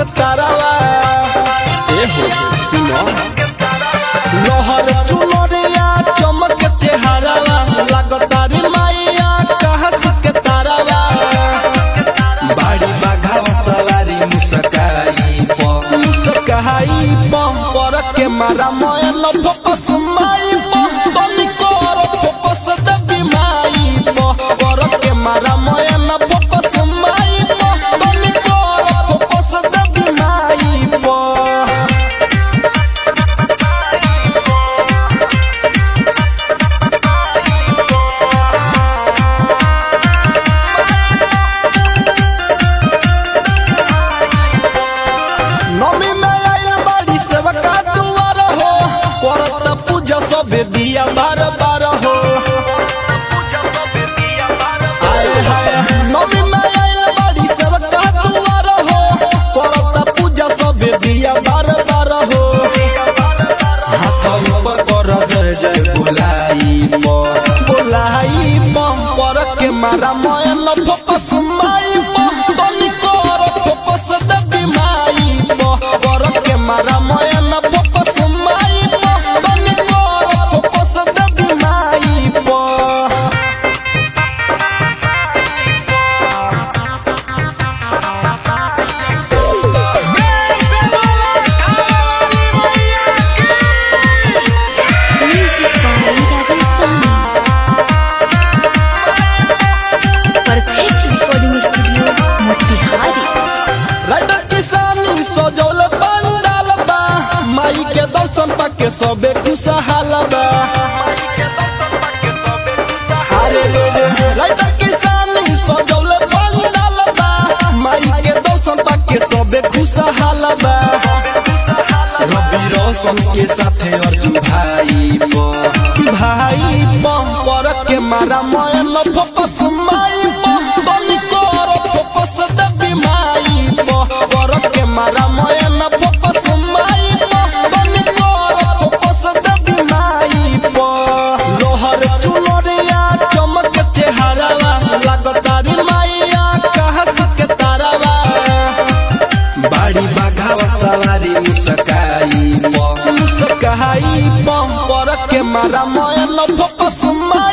के तारावा एहो सुनो लोहर चुनरिया चमक चेहरावा लगतारी माइया कहस के तारावा बाड़ी बाघावा सवारी मुस्काई पर के मारा मोयन फोकस माई तनी कर फोकस देवी माई पर के मारा मोयन फोकस माई तनी कर फोकस देवी माई नमी में आइल बाड़ी सेवका दुआर हो करत पूजा सबे दिया बार बार हो आए हाय नमी में आइल बाड़ी सेवका दुआर हो करत पूजा सबे दिया बार बार हो हाथ ऊपर कर जय जय बोलाई पर के मारा मोयन फोकस माई तनी कर फोकस देवी माई पर के मारा मोयन फोकस माई तनी कर फोकस देवी माई Music by Rajesh Sami. Perfect recording studio, Motihari. Writer किसानी सजौल पंडाल बा माई के दर्शन पाके सबे खुशहाल बा अरे रे रे राइटर किसानी सजौल पंडाल बा माई के दर्शन पाके सबे खुशहाल बा रवि रोशन के साथे अर्जुन भाई पर के मारा मोयन फोकस माई तनी कर फोकस देवी माई पर के मारा मोयन फोकस माई तनी कर फोकस देवी माई लोहर चुनरिया चमक चेहरावा लगतारी माइया कहस के तारावा बाड़ी बाघावा सवारी मुस्काई पर के मारा मोयन फोकस माई